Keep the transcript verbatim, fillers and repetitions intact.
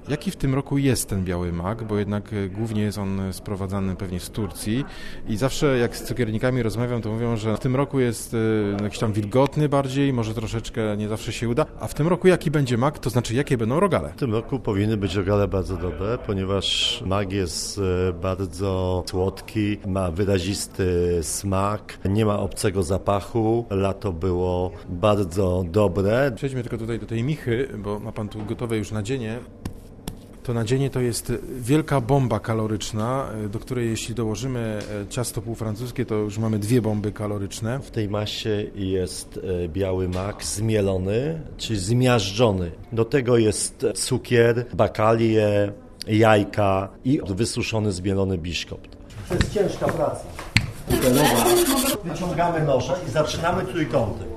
Jaki w tym roku jest ten biały mak, bo jednak głównie jest on sprowadzany pewnie z Turcji i zawsze jak z cukiernikami rozmawiam, to mówią, że w tym roku jest jakiś tam wilgotny bardziej, może troszeczkę nie zawsze się uda, a w tym roku jaki będzie mak, to znaczy jakie będą rogale? W tym roku powinny być rogale bardzo dobre, ponieważ mak jest bardzo słodki, ma wyrazisty smak, nie ma obcego zapachu, lato było bardzo dobre. Przejdźmy tylko tutaj do tej michy, bo ma pan tu gotowe już nadzienie. To nadzienie to jest wielka bomba kaloryczna, do której jeśli dołożymy ciasto półfrancuskie, to już mamy dwie bomby kaloryczne. W tej masie jest biały mak zmielony, czyli zmiażdżony. Do tego jest cukier, bakalie, jajka i wysuszony, zmielony biszkopt. To jest ciężka praca. Wyciągamy noże i zaczynamy trójkąty.